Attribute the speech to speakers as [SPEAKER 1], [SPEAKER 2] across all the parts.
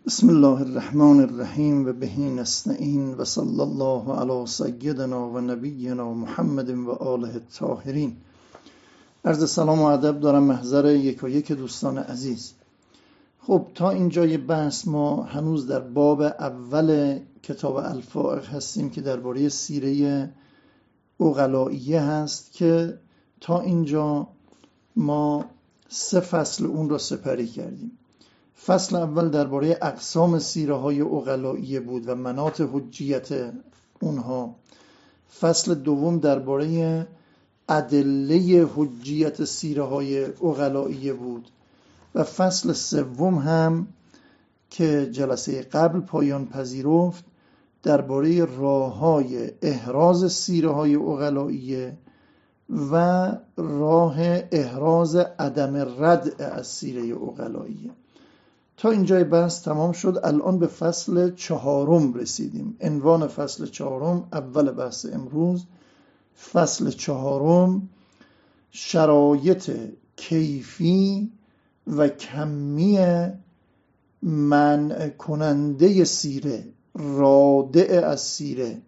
[SPEAKER 1] بسم الله الرحمن الرحیم و به نستعین و صلی الله علی سیدنا و نبینا محمد و آله الطاهرین. عرض سلام و ادب دارم محضر یک دوستان عزیز. خب تا اینجای بحث ما هنوز در باب اول کتاب الفائق هستیم که درباره سیره عقلائیه هست که تا اینجا ما 3 فصل اون را سپری کردیم. فصل اول درباره اقسام سیره های عقلائیه بود و مناط حجیت اونها. فصل دوم درباره ادله حجیت سیره های عقلائیه بود و فصل سوم هم که جلسه قبل پایان پذیرفت درباره راه‌های احراز سیره های عقلائیه و راه احراز عدم رد از سیره عقلائیه. تا اینجای بحث تمام شد. الان به فصل 4 رسیدیم. عنوان فصل 4 اول بحث امروز. فصل 4 شرایط کیفی و کمی منع کننده سیره، رادع از سیره.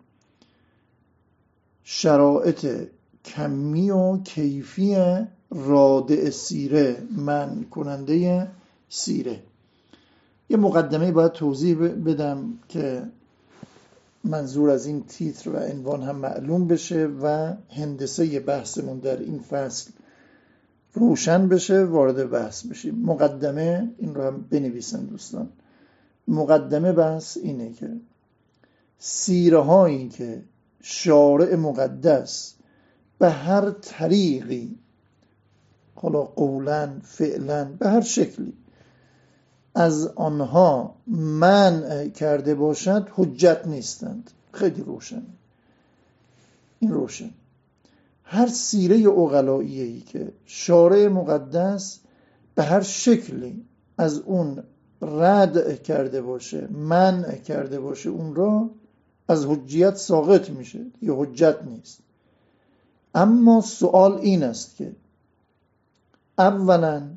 [SPEAKER 1] شرایط کمی و کیفی رادع سیره، منع کننده سیره. یه مقدمه باید توضیح بدم که منظور از این تیتر و عنوان هم معلوم بشه و هندسه بحثمون در این فصل روشن بشه، وارد بحث بشیم. مقدمه، این رو هم بنویسن دوستان. مقدمه بحث اینه که سیره هایی که شارع مقدس به هر طریقی، حالا قولاً فعلاً به هر شکلی از آنها منع کرده باشد حجت نیستند. خیلی روشن. این روشن. هر سیره عقلائیه‌ای که شارع مقدس به هر شکلی از اون رد کرده باشه، منع کرده باشه، اون را از حجیت ساقط میشه، یه حجت نیست. اما سوال این است که اولاً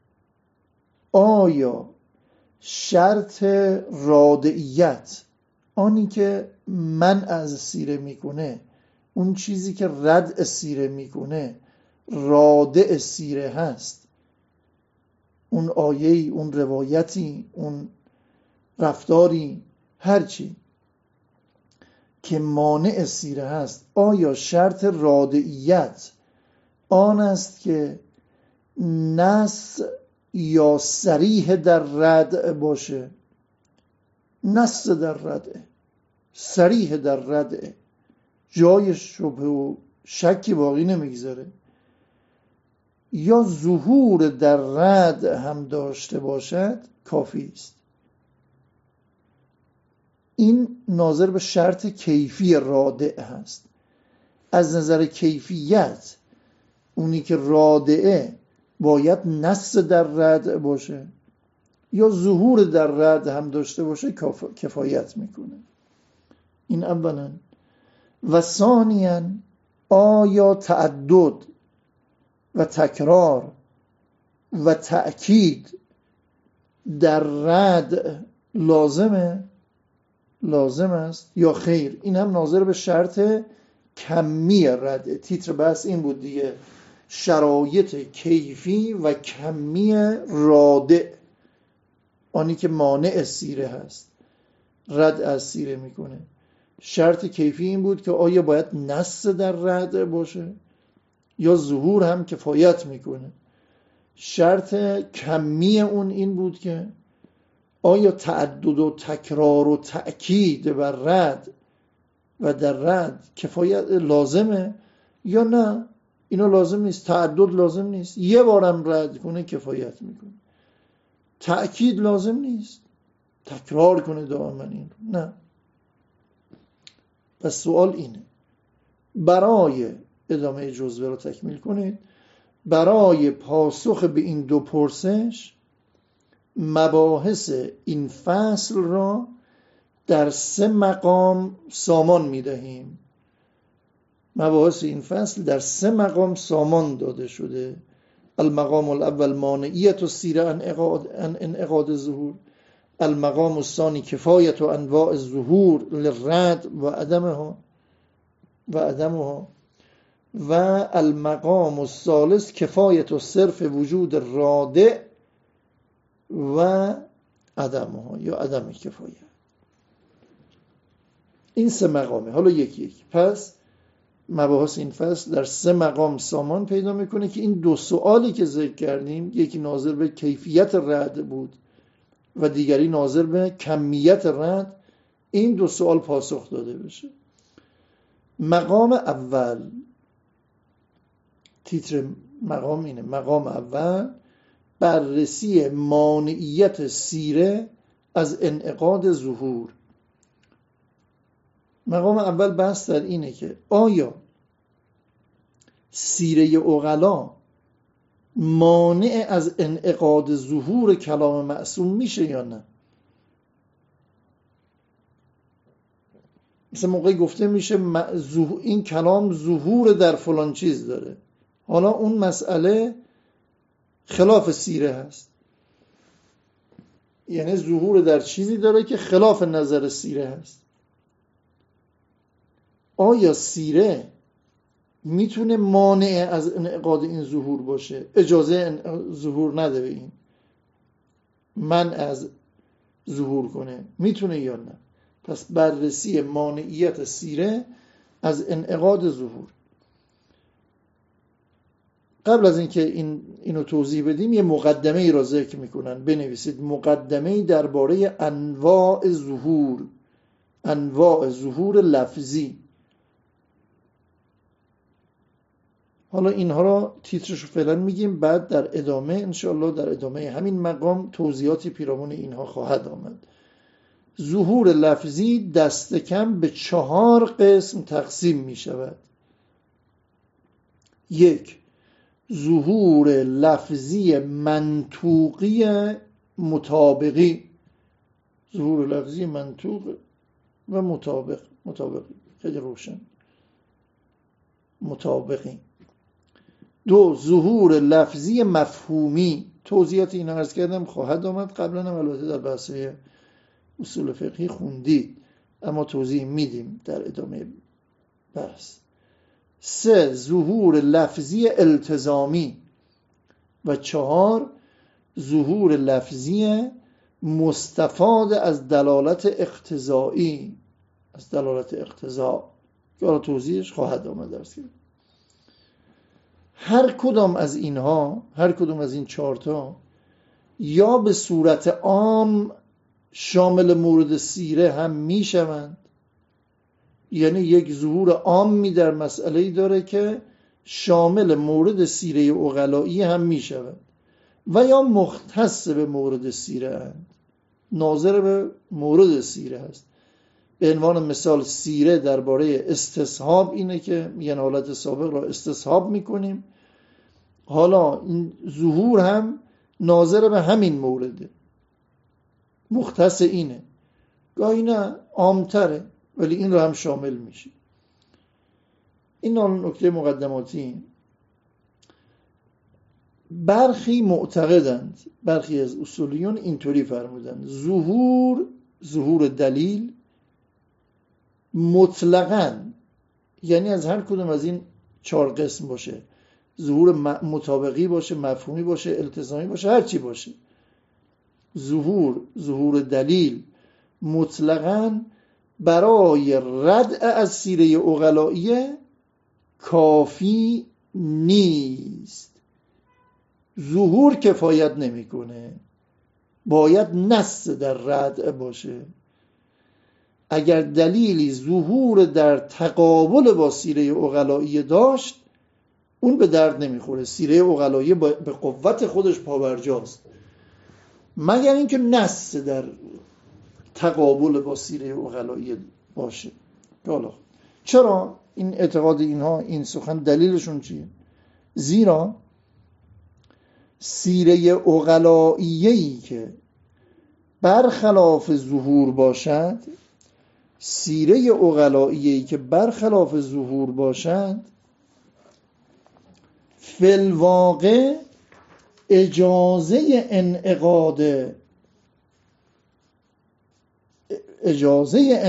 [SPEAKER 1] آیا شرط رادعیت، آنی که منع از سیره میکنه، اون چیزی که رد سیره میکنه، رادع سیره هست، اون آیه‌ای، اون روایتی، اون رفتاری، هرچی که مانع سیره هست، آیا شرط رادعیت آن است که نص یا صریح در رد باشه؟ نص در رد، صریح در رد، جای شبه و شکی باقی نمیگذاره، یا ظهور در رد هم داشته باشد کافی است. این ناظر به شرط کیفی رادع هست. از نظر کیفیت اونی که رادعه باید نص در رد باشه یا ظهور در رد هم داشته باشه کفایت میکنه. این اولا. و ثانیاً آیا تعدد و تکرار و تأکید در رد لازم است یا خیر؟ این هم ناظر به شرط کمی رد. تیتر بحث این بود دیگه، شرایط کیفی و کمی رادع، آنی که مانع سیره هست، رد از سیره میکنه. شرط کیفی این بود که آیا باید نص در رد باشه یا ظهور هم کفایت میکنه. شرط کمی اون این بود که آیا تعدد و تکرار و تأکید بر رد و در رد کفایت لازمه یا نه، اینا لازم نیست. تعدد لازم نیست، یه بارم رد کنه کفایت میکنه. تأکید لازم نیست، تکرار کنه دائما، این نه. پس سوال اینه، برای ادامه جزوه رو تکمیل کنید، برای پاسخ به این دو پرسش مباحث این فصل را در 3 مقام سامان میدهیم. مباحث این فصل در 3 مقام سامان داده شده. المقام الاول مانعیت السیره عن انعقاد ظهور، المقام الثانی کفایت و انواع الظهور للرد و عدمه و المقام الثالث کفایت و صرف وجود رادع و عدمه یا عدم کفایت. این 3 مقامه. حالا یکی پس مباحث این فصل در 3 مقام سامان پیدا میکنه که این 2 سوالی که ذکر کردیم، یکی ناظر به کیفیت رد بود و دیگری ناظر به کمیت رد، این 2 سوال پاسخ داده بشه. مقام اول، تیتر مقام اینه، مقام اول بررسی مانعیت سیره از انعقاد ظهور. مقام اول بحث در اینه که آیا سیره عقلا مانع از انعقاد ظهور کلام معصوم میشه یا نه. مثل موقعی گفته میشه این کلام ظهور در فلان چیز داره، حالا اون مسئله خلاف سیره هست، یعنی ظهور در چیزی داره که خلاف نظر سیره هست. آیا سیره میتونه مانع از انعقاد این ظهور باشه، اجازه ظهور نده به این، من از ظهور کنه، میتونه یا نه؟ پس بررسی مانعیت سیره از انعقاد ظهور. قبل از اینکه اینو توضیح بدیم یه مقدمه ای را ذکر میکنن، بنویسید مقدمه ای درباره انواع ظهور لفظی. حالا اینها را تیترشو فعلا میگیم، بعد در ادامه انشاءالله در ادامه همین مقام توضیحاتی پیرامون اینها خواهد آمد. ظهور لفظی دست کم به 4 قسم تقسیم می شود. 1. ظهور لفظی منطوقی مطابقی. ظهور لفظی منطوق و مطابقی خیلی روشن، مطابقی. 2. ظهور لفظی مفهومی. توضیحات اینا عرض کردم خواهد آمد، قبلا هم البته در بحث‌های اصول فقهی خوندید، اما توضیح میدیم در ادامه بحث. 3. ظهور لفظی التزامی. و 4. ظهور لفظی مستفاد از دلالت اقتضایی، از دلالت اقتضا که حالا توضیحش خواهد آمد درس. هر کدام از این 4 تا یا به صورت عام شامل مورد سیره هم می شوند، یعنی یک ظهور عامی در مسئله‌ای داره که شامل مورد سیره عقلایی هم می شود، و یا مختص به مورد سیره هست، ناظر به مورد سیره هست. به عنوان مثال سیره درباره استصحاب اینه که میگن حالت سابق را استصحاب میکنیم، حالا این ظهور هم ناظر به همین مورده، مختص اینه، گاهی نه عامتره ولی این رو هم شامل میشه. این نکته مقدماتی. برخی معتقدند، برخی از اصولیون اینطوری فرمودند ظهور دلیل مطلقاً، یعنی از هر کدوم از این 4 قسم باشه، ظهور مطابقی باشه، مفهومی باشه، التزامی باشه، هر چی باشه، ظهور دلیل مطلقاً برای ردع از سیره عقلائیه کافی نیست. ظهور کفایت نمیکنه، باید نص در ردع باشه. اگر دلیلی ظهور در تقابل با سیره عقلائیه داشت، اون به درد نمیخوره، سیره عقلائیه به قوت خودش پابرجاست، مگر اینکه نص در تقابل با سیره عقلائیه باشه. حالا چرا این اعتقاد اینها، این سخن دلیلشون چیه؟ زیرا سیره عقلائیه‌ای که برخلاف ظهور باشد، سیره عقلائیه‌ای که برخلاف ظهور باشد، فی الواقع اجازه انعقاد اجازه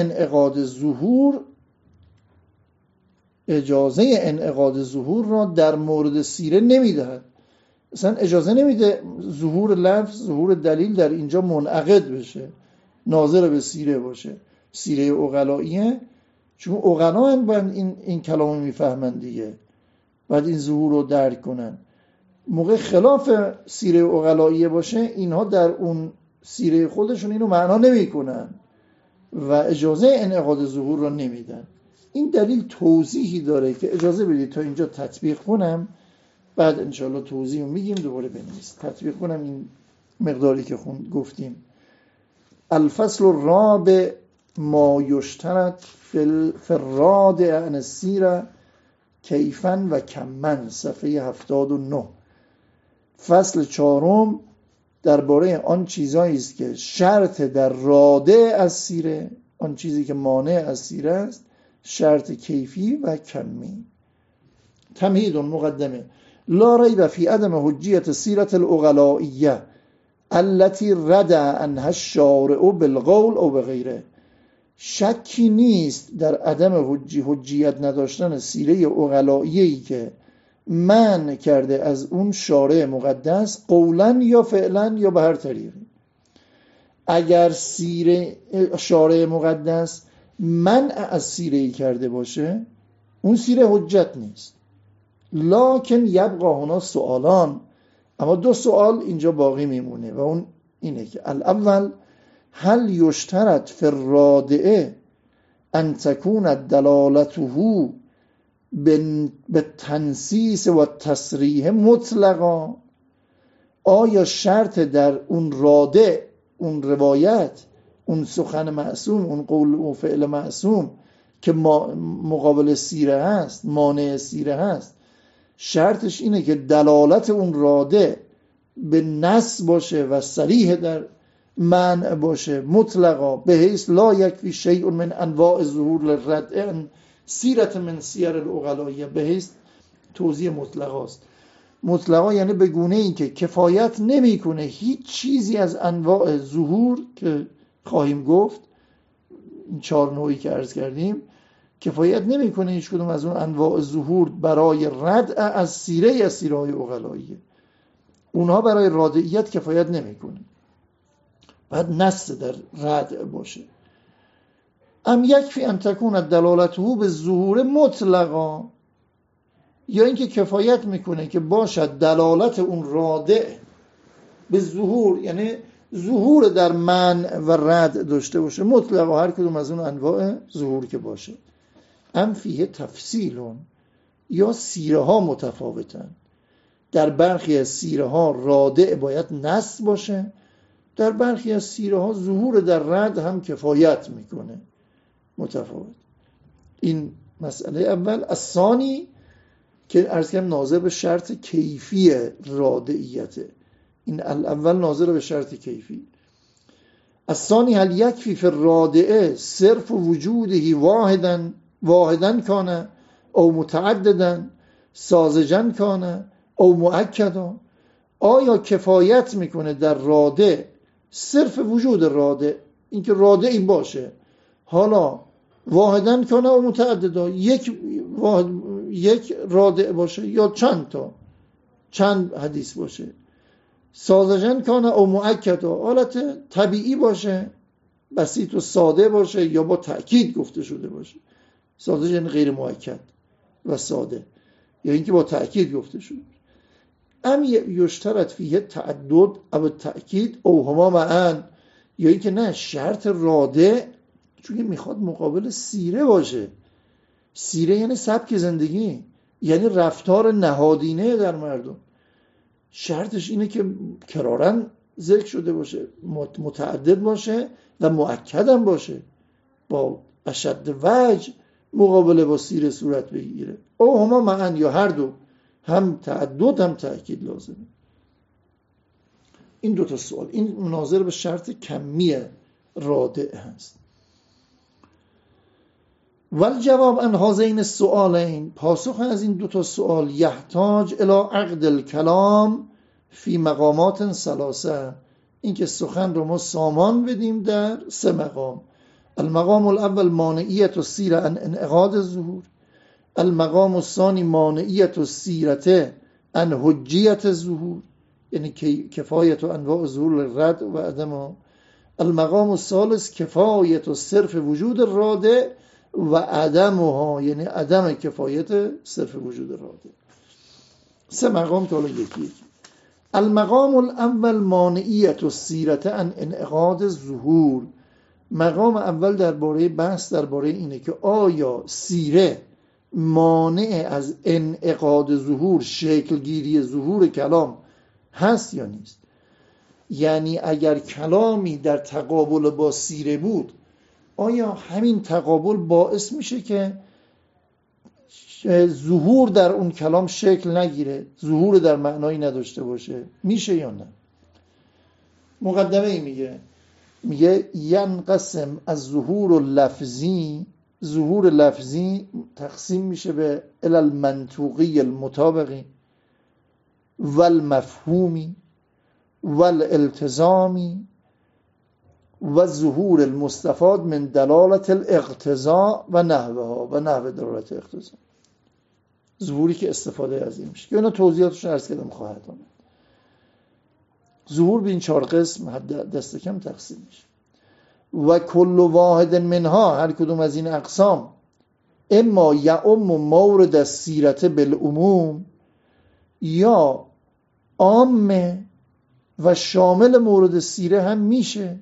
[SPEAKER 1] انعقاد ظهور را در مورد سیره نمیدهد. اصلا اجازه نمیده ظهور لفظ، ظهور دلیل در اینجا منعقد بشه، ناظر به سیره باشه. سیره عقلاییه، چون عقلا باید این کلامو میفهمن دیگه، باید این ظهور رو درک کنن. موقع خلاف سیره عقلاییه باشه، اینها در اون سیره خودشون اینو معنا نمیکنن و اجازه انعقاد ظهور رو نمیدن. این دلیل توضیحی داره که اجازه بدید تا اینجا تطبیق کنم، بعد انشاءالله توضیح رو میگیم، دوباره بنویس تطبیق کنم این مقداری که گفتیم. الفصل الرابع ما یشترط فی الرادع عن السیره کیفاً و کماً، صفحه 79. فصل چهارم درباره آن چیزایی است که شرط در رادع از سیره، آن چیزی که مانع از سیره است، شرط کیفی و کمی. تمهید مقدمه: لا ریب فی عدم حجیت سیره العقلائیه التي ردع عنها الشارع بالقول او بغیره. شکی نیست در عدم حجیت نداشتن سیره عقلائیه‌ای که منع کرده از اون شارع مقدس، قولا یا فعلا یا به هر طریقی. اگر سیره شارع مقدس منع از سیره‌ای کرده باشه، اون سیره حجت نیست. لکن یبقى هنا سوالان، اما دو سوال اینجا باقی میمونه و اون اینه که الاول هل یشترط فی الرادعه ان تکون دلالته به تنسیس و تصریح مطلقا. آیا شرط در اون رادع، اون روایت، اون سخن معصوم، اون قول و فعل معصوم که مقابل سیره هست، مانع سیره هست، شرطش اینه که دلالت اون رادع به نص باشه و صریح در منع باشه مطلقا، به حیث لا یکفی شیء من انواع ظهور للردع سیرت من سیر العقلائیه، به حیث توضیح مطلقا است. مطلقا یعنی به گونه ای که کفایت نمیکنه هیچ چیزی از انواع ظهور که خواهیم گفت، این 4 نوعی که عرض کردیم، کفایت نمیکنه هیچ کدوم از اون انواع ظهور برای ردع از سیره‌های عقلائیه. اونها برای رادعیت کفایت نمیکنه، باید نص در ردع باشه. ام یکفی ان تکون دلالته به ظهور مطلقا، یا اینکه کفایت میکنه که باشد دلالت اون رادع به ظهور، یعنی ظهور در منع و رد داشته باشه مطلقا، هر کدوم از اون انواع ظهور که باشه. ام فیه تفصیلون، یا سیره ها متفاوتن. در برخی از سیره ها رادع باید نص باشه، در برخی از سیره ها ظهور در رد هم کفایت میکنه، متفاوت. این مسئله اول. الثانی که عرض کردم ناظر به شرط کیفی رادعیته، این اول ناظر به شرط کیفی. الثانی هل یکفی فی الرادعه صرف وجوده واحدا کانه او متعددا ساذجا کانه او مؤکدا. آیا کفایت میکنه در رادع صرف وجود رادع، اینکه رادع این باشه، حالا واحدا کانه او متعددا، یک رادع باشه یا چند حدیث باشه، ساذجا کانه او مؤکدا، حالت طبیعی باشه، بسیط و ساده باشه یا با تأکید گفته شده باشه. ساده یعنی غیر مؤکد و ساده، یا اینکه با تأکید گفته شده. ام یشترط فیه تعدد او تأکید او هما معا، یا اینکه نه، شرط رادع چون میخواد مقابل سیره باشه. سیره یعنی سبک زندگی، یعنی رفتار نهادینه در مردم. شرطش اینه که کراراً ذکر شده باشه، متعدد باشه و مؤکد هم باشه، با اشد وجه مقابله با سیره صورت بگیره. او هما معا، یا هر دو، هم تعدد هم تأکید لازمه. این دو تا سوال، این مناظر به شرط کمی رادع هست. والجواب عن هذین السؤالین، پاسخ از این دو تا سوال، یحتاج الی عقد الکلام فی مقامات ثلاثه، این که سخن رو ما سامان بدیم در 3 مقام. المقام الاول مانعیت السیره عن انعقاد الظهور، المقام الثانی مانعیت السیرة عن حجیت الظهور، یعنی کفایت و انواع ظهور رد و عدم. المقام الثالث کفایت و صرف وجود راده و عدمها، یعنی عدم کفایت صرف وجود راده. 3 مقام که حالا یکی. المقام الاول مانعیت السیرة عن انعقاد الظهور، مقام اول درباره بحث درباره اینه که آیا سیره مانع از انعقاد ظهور، شکلگیری ظهور کلام هست یا نیست. یعنی اگر کلامی در تقابل با سیره بود، آیا همین تقابل باعث میشه که ظهور در اون کلام شکل نگیره، ظهور در معنایی نداشته باشه؟ میشه یا نه؟ مقدمه ای میگه ینقسم از ظهور لفظی، ظهور لفظی تقسیم میشه به المنطوقی المطابقی والمفهومی والالتزامی و ظهور المستفاد من دلالت الاقتضاء و نحوها و نحو دلالت اقتضاء، ظهوری که استفاده از این میشه که اینا توضیحاتش رو عرض کردم خواهد آمد. ظهور به این 4 قسم دست کم تقسیم میشه و کل واحد منها، هر کدوم از این اقسام، اما یعم مورد السیرة بالعموم، یا عامه و شامل مورد سیره هم میشه،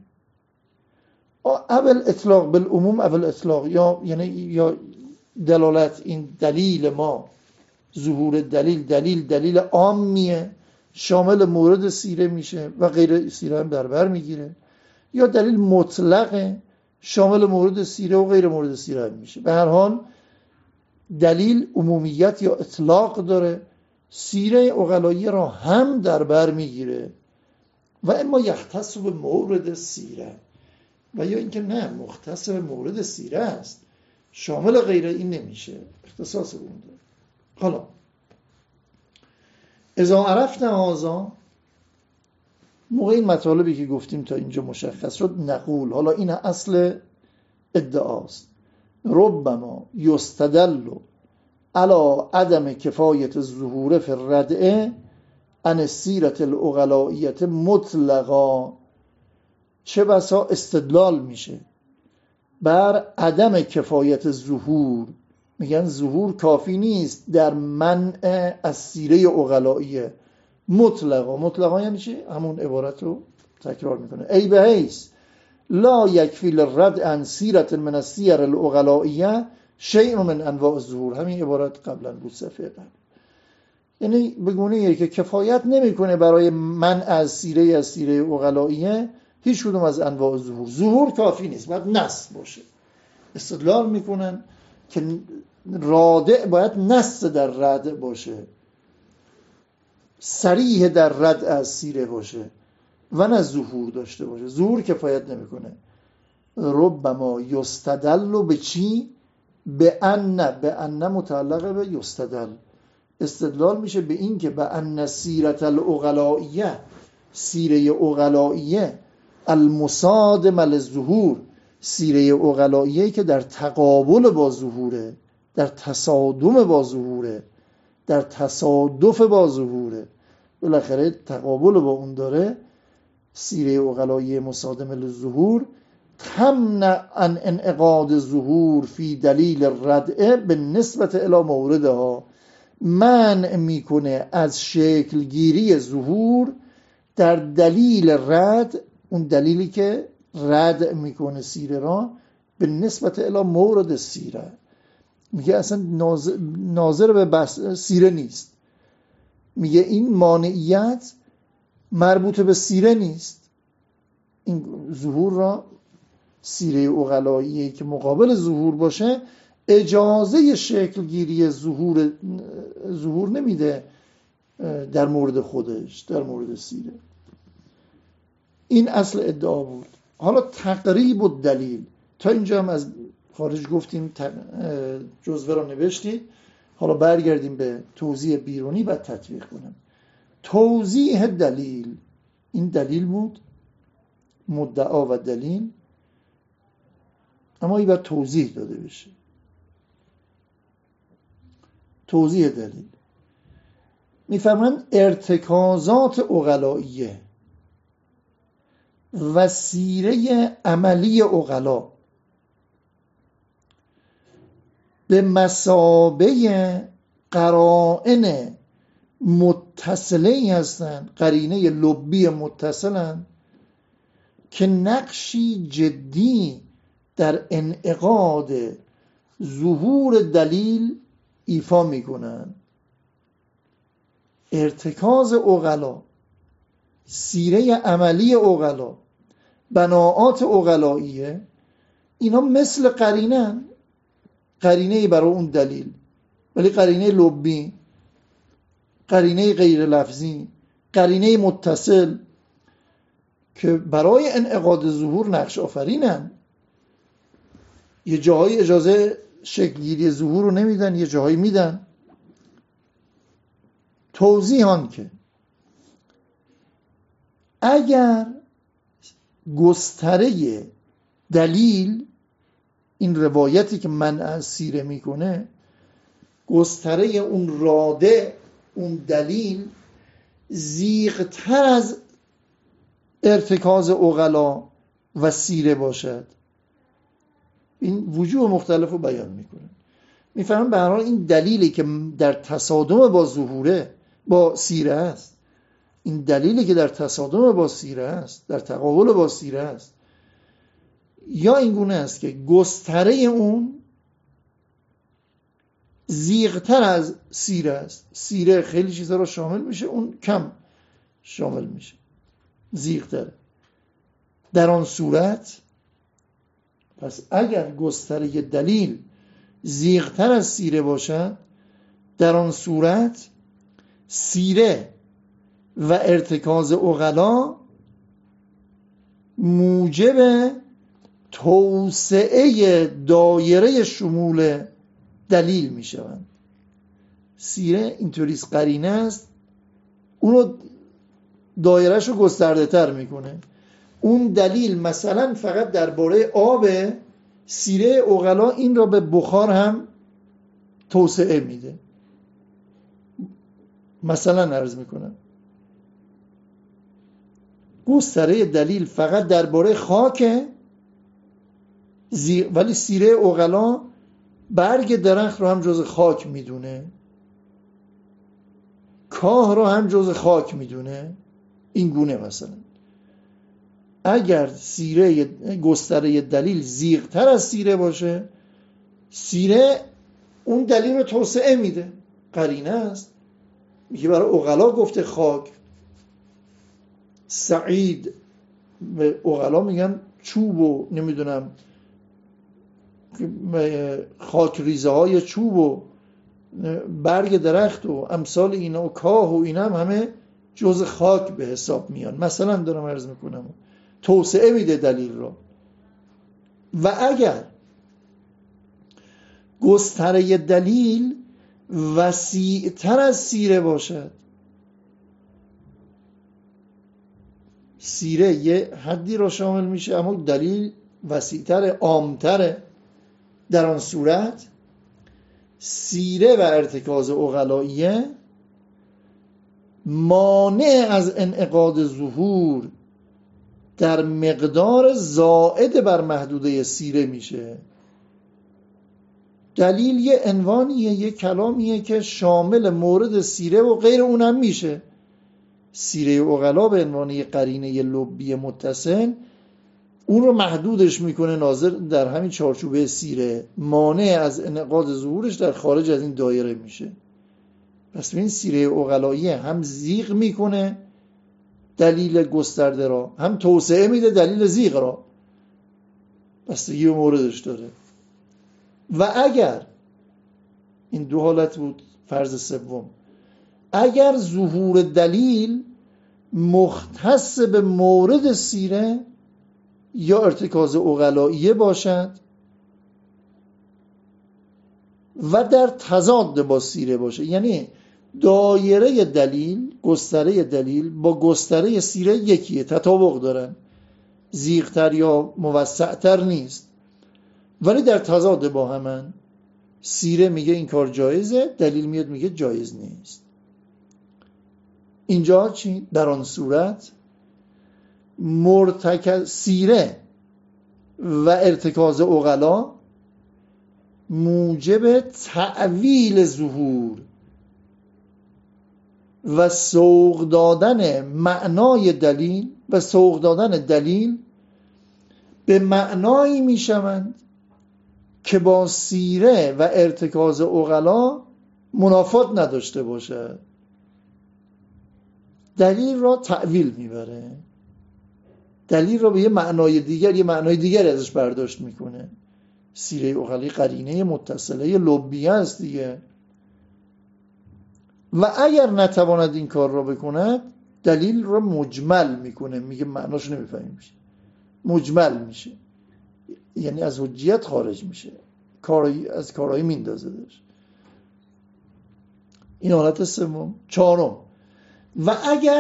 [SPEAKER 1] اول اطلاق بالعموم، اول اطلاق، یا دلالت، این دلیل ما، ظهور دلیل عامیه شامل مورد سیره میشه و غیر سیره هم در بر میگیره، یا دلیل مطلقه شامل مورد سیره و غیر مورد سیره هم میشه. به هر حال دلیل عمومیت یا اطلاق داره، سیره عقلایی را هم در بر میگیره. و اما یختص به مورد سیره، و یا اینکه نه، مختص به مورد سیره است، شامل غیر این نمیشه، اختصاص اون داره. حالا اذا عرفت هذا، موقع این مطالبی که گفتیم تا اینجا مشخص شد، نقول، حالا این اصل ادعاست، ربما یستدل علی عدم کفایت الظهور فی الردع عن السیرة العقلائیة مطلقا، چه بسا استدلال میشه بر عدم کفایت ظهور، میگن ظهور کافی نیست در منع از سیره عقلائیه مطلقا یعنی چی؟ همون عبارت رو تکرار میکنه، ای به حیث لا یکفی للرد عن سیرة من السیر العقلائیه شیء من انواع الظهور. همین عبارت قبلا بود صفحه قبل، یعنی بگونه که کفایت نمیکنه برای منع از سیره عقلائیه هیچ کدوم از انواع ظهور کافی نیست، باید نص باشه. استدلال میکنن که رادع باید نص در رد باشه، صریح در رد از سیره باشه و نه ظهور داشته باشه. ظهور کفایت نمیکنه. ربما یستدل به چی؟ به ان متعلق به یستدل، استدلال میشه به این که به ان سیرة العقلائیه، سیره عقلائیه، المصادم للظهور، سیره عقلائیه که در تقابل با ظهوره، در تصادم با ظهوره، در تصادف با ظهوره، بالاخره تقابل با اون داره، سیره عقلائیه مصادم للظهور، تمنع عن انعقاد الظهور فی دلیل الردع به نسبت الی موردها، منع میکنه از شکل گیری ظهور در دلیل رد، اون دلیلی که رد میکنه سیره را، به نسبت الی مورد سیره. میگه اصلا ناظر به بحث سیره نیست، میگه این مانعیت مربوط به سیره نیست، این ظهور را، سیره عقلائیه که مقابل ظهور باشه اجازه شکل گیری ظهور نمیده در مورد خودش، در مورد سیره. این اصل ادعا بود. حالا تقریب الدلیل، تا اینجا هم از خارج گفتیم، جزوه را نوشتید، حالا برگردیم به توضیح بیرونی و تطبیق کنم. توضیح دلیل، این دلیل بود، مدعا و دلیل. اما این باید توضیح داده بشه. توضیح دلیل میفرمایند ارتکازات عقلائیه و سیره عملی عقلا به مثابه قرائن متصله هستند، قرینه لبی متصلند که نقشی جدی در انعقاد ظهور دلیل ایفا میکنند. ارتکاز عقلا، سیره عملی عقلا، بناعات عقلائیه، اینا مثل قرینه برای اون دلیل، ولی قرینه لبی، قرینه غیر لفظی، قرینه متصل که برای انعقاد ظهور نقش آفرینن. یه جاهای اجازه شکلگیری ظهور رو نمیدن، یه جاهایی میدن. توضیحان که اگر گستره دلیل، این روایتی که من از سیره میکنه، گستره اون راده، اون دلیل زیغ‌تر از ارتکاز عقلا و سیره باشد، این وجوه مختلف رو بیان میکنه. میفهمم به هر حال این دلیلی که در تصادم با ظهوره، با سیره است، این دلیلی که در تصادم با سیره است، در تقابل با سیره است، یا این گونه است که گستره اون زیغ‌تر از سیره است. سیره خیلی چیزا رو شامل میشه، اون کم شامل میشه، زیغ‌تره. در آن صورت پس اگر گستره دلیل زیغ‌تر از سیره باشد، در آن صورت سیره و ارتکاز عقلا موجب توسعه دایره شمول دلیل می شوند. سیره اینطوریست، قرینه است، اونو دایرهشو گسترده تر میکنه. اون دلیل مثلا فقط درباره آب، سیره عقلا این را به بخار هم توسعه میده. مثلا عرض میکنم گستره دلیل فقط درباره خاک، ولی سیره عقلا برگ درخت رو هم جز خاک میدونه، کاه رو هم جز خاک میدونه. این گونه مثلا اگر سیره گستره دلیل زیغ‌تر از سیره باشه، سیره اون دلیل رو توسعه میده، قرینه است. میگه برای عقلا گفته خاک، سعید، به عقلا میگن چوب و نمیدونم خاک ریزه های چوب و برگ درخت و امثال اینا و کاه و اینا همه جز خاک به حساب میان. مثلا دارم عرض میکنم توسعه میده دلیل رو. و اگر گستره دلیل وسیع‌تر از سیره باشد، سیره یه حدی رو شامل میشه اما دلیل وسیع‌تر، عام‌تره، در آن صورت سیره و ارتکاز عقلائیه مانع از انعقاد ظهور در مقدار زائد بر محدوده سیره میشه. دلیل یه عنوانیه، یه کلامیه که شامل مورد سیره و غیر اونم میشه. سیره عقلا به عنوان یه قرینه لبی متصل اون رو محدودش میکنه، ناظر در همین چارچوبه سیره، مانع از انعقاد ظهورش در خارج از این دایره میشه. پس این سیره عقلاییه هم زیغ میکنه دلیل گسترده را، هم توسعه میده دلیل زیغ را، بستگی به موردش داره. و اگر این دو حالت بود، فرض سوم، اگر ظهور دلیل مختص به مورد سیره یا ارتکاز عقلائیه باشد و در تضاد با سیره باشه، یعنی دایره دلیل، گستره دلیل با گستره سیره یکیه، تطابق دارن، زیغ‌تر یا موسع‌تر نیست، ولی در تضاد با همن. سیره میگه این کار جایزه، دلیل میاد میگه جایز نیست. اینجا چی؟ در آن صورت سیره و ارتکاز عقلا موجب تأویل ظهور و سوق دادن معنای دلیل و سوق دادن دلیل به معنایی میشوند که با سیره و ارتکاز عقلا منافات نداشته باشد. دلیل را تأویل میبره، دلیل را به یه معنای دیگر ازش برداشت میکنه. سیره عقلی قرینه متصله لبیه است دیگه. و اگر نتواند این کار را بکند دلیل را مجمل میکنه، میگه معناش نمیفهمیم، مجمل میشه، یعنی از حجیت خارج میشه، از کارایی میندازه داشت. این حالت سوم. چهارم، و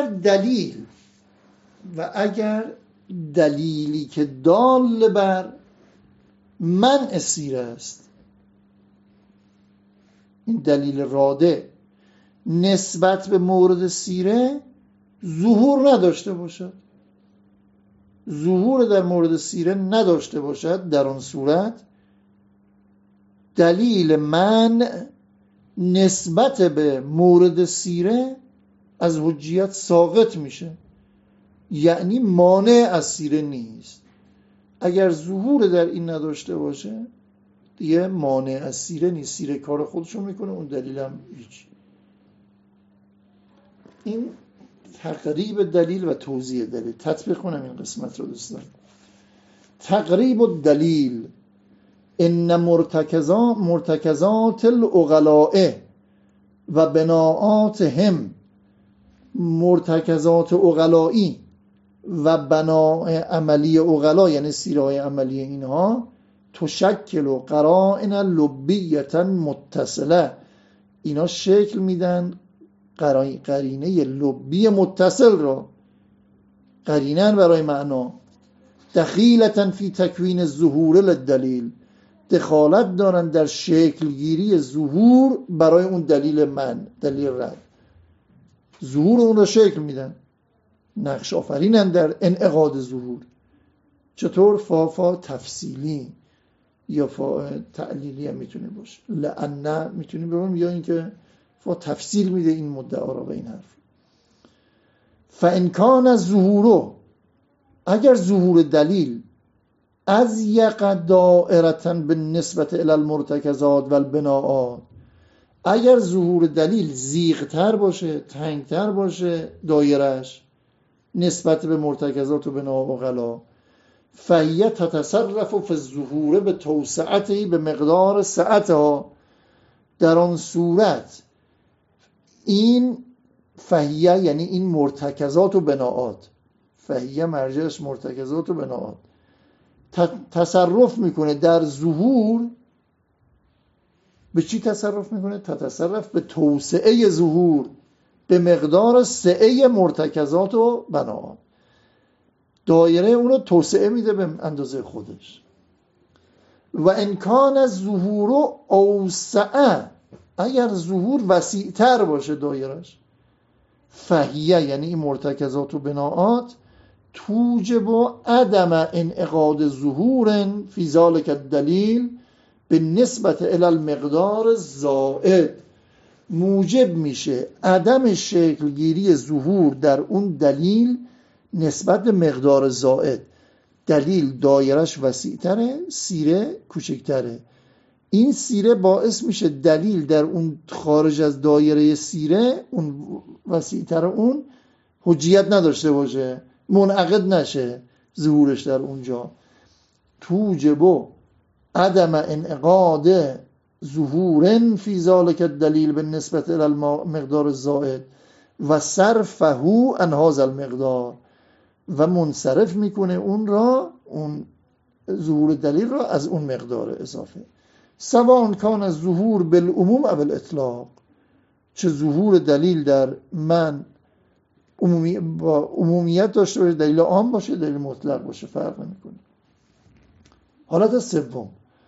[SPEAKER 1] اگر دلیلی که دال بر منع سیره است، این دلیل راده نسبت به مورد سیره ظهور نداشته باشد، ظهور در مورد سیره نداشته باشد، در آن صورت دلیل منع نسبت به مورد سیره از حجیت ساقط میشه، یعنی مانع از سیره نیست. اگر ظهور در این نداشته باشه دیگه مانع از سیره نیست، سیره کار خودشون میکنه، اون دلیل هم هیچ. این تقریب دلیل و توضیح دلیل. تطبیق کنم این قسمت رو دوستان. تقریب الدلیل ان مرتکزات العقلاء و بناعاتهم، مرتکزات عقلایی و بناء عملی عقلا یعنی سیرهای عملی اینها، تشکل و قرائن لبیتا متصله، اینا شکل میدن قرینه لبی متصل را، قرینن برای معنا، دخیلتا فی تکوین ظهور للدلیل، دخالت دارن در شکل گیری ظهور برای اون دلیل دلیل رد، ظهور اون را شکل میدن، نقش آفرینن در انعقاد ظهور. چطور؟ فا تفصیلی یا فا تعلیلی هم میتونه باشه، لأن میتونه بگم، یا اینکه فا تفصیل میده این مدعا را به این حرف. فإن کان الظهور، اگر ظهور دلیل از یق دائرة بالنسبة الی المرتکزات و البناءات، اگر ظهور دلیل زیغ‌تر باشه، تنگتر باشه دایرش نسبت به مرتکزات و بنا و غلا، فهیه تتصرف فی الظهور به توسعته به مقدار سعتها، در آن صورت این فهیه یعنی این مرتکزات و بناعات، فهیه مرجعش مرتکزات و بناعات، تصرف میکنه در ظهور. به چی تصرف میکنه؟ تتصرف به توسعه ظهور به مقدار سعه مرتکزات و بناعات، دایره اون رو توسعه میده به اندازه خودش. و امکان از ظهور اوسعه، اگر ظهور وسیع‌تر باشه دایرش، فهیه یعنی این مرتکزات و بناعات، توجب عدم انعقاد ظهور فی ذلک الدلیل به نسبت الی المقدار زائد، موجب میشه عدم شکل گیری ظهور در اون دلیل نسبت به مقدار زائد. دلیل دایرش وسیع‌تره، سیره کوچکتره، این سیره باعث میشه دلیل در اون خارج از دایره سیره، اون وسیع‌تر، اون حجیت نداشته باشه، منعقد نشه ظهورش در اونجا. توجب عدم انعقاد ظهور فی ذلک الدلیل بالنسبه الی المقدار الزائد و صرفه عن هذا المقدار، و منصرف میکنه اون را، اون ظهور دلیل را از اون مقدار اضافه. سواء کان از ظهور بالعموم او الاطلاق، چه ظهور دلیل در من با عمومیت داشته باشه، دلیل عام باشه، دلیل مطلق باشه، فرق نمیکنه. حالت سوم،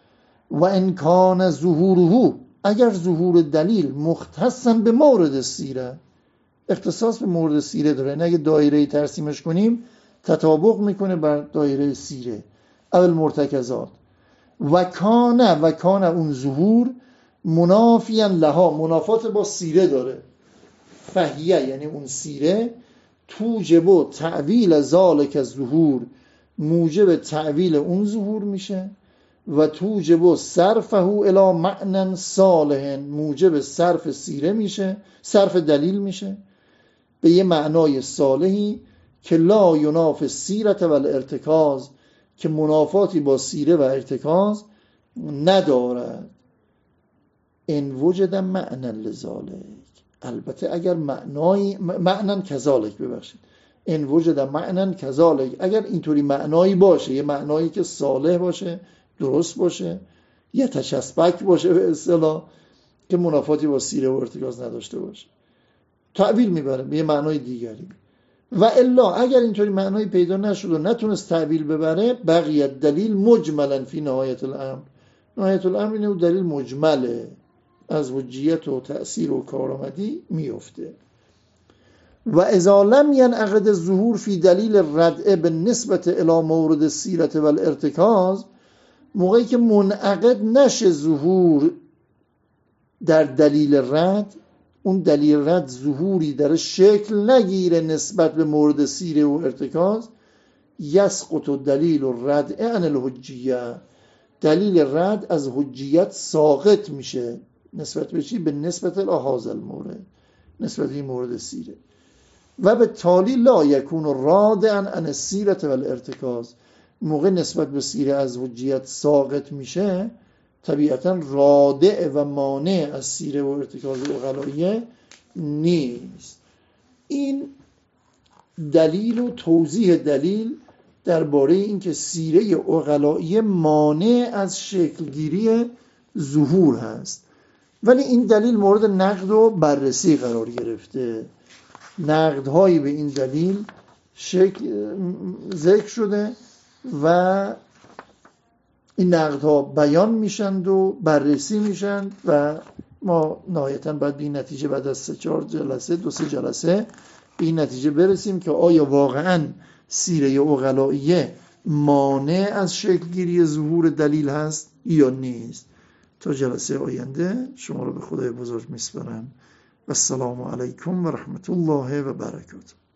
[SPEAKER 1] و ان کان ظهوره، اگر ظهور دلیل مختصا به مورد سیره، اختصاص به مورد سیره داره، نه اگه دایره ترسیمش کنیم تطابق میکنه بر دایره سیره. اول مرتکزات و کان اون ظهور منافیا لها، منافات با سیره داره. فهیه یعنی اون سیره توجب تعویل ذالک الظهور، موجب تعویل اون ظهور میشه. و توجب صرفه الی معنی صالح، موجب صرف سیره میشه، صرف دلیل میشه به یه معنای صالحی که لا یناف السیرة و الارتکاز، که منافاتی با سیره و ارتکاز ندارد. ان وجد معنی لذالک، البته اگر معنی کذالک، ببخشید، ان وجد معنی کذالک، اگر اینطوری معنایی باشه، یه معنایی که صالح باشه، درست باشه، یه تشسبک باشه به اصطلاح، که منافاتی با سیره و ارتکاز نداشته باشه، تعویل میبره به یه معنای دیگری. و الا اگر اینطوری معنایی پیدا نشد و نتونست تعویل ببره، بقیت دلیل مجملا فی نهایت الامر، نهایت الامر اینه دلیل مجمله، از حجیت و تأثیر و کارآمدی میفته. و اذا لم ینعقد الظهور فی دلیل الردع بالنسبة الی مورد السیرة و الارتکاز، موقعی که منعقد نشه ظهور در دلیل رد، اون دلیل رد ظهوری در شکل نگیره نسبت به مورد سیره و ارتکاز، یسقط دلیل الردع عن الحجیه، دلیل رد از حجیت ساقط میشه. نسبت به چی؟ به نسبت هذا المورد، نسبت به این مورد سیره. و به تالی لا یکون رادعا عن السیره و الارتکاز، موقع نسبت به سیره از حجیت ساقط میشه، طبیعتا رادع و مانع از سیره و ارتکاز عقلاییه نیست. این دلیل و توضیح دلیل درباره اینکه سیره عقلاییه مانع از شکلگیری ظهور هست. ولی این دلیل مورد نقد و بررسی قرار گرفته، نقدهایی به این دلیل ذکر شده و این نقدها بیان میشند و بررسی میشند و ما نهایتاً باید به این نتیجه بعد از 2-3 جلسه به این نتیجه برسیم که آیا واقعاً سیره عقلاییه مانع از شکلگیری ظهور دلیل هست یا نیست. تا جلسه آینده شما رو به خدای بزرگ میسپارم. و السلام علیکم و رحمت الله و برکاته.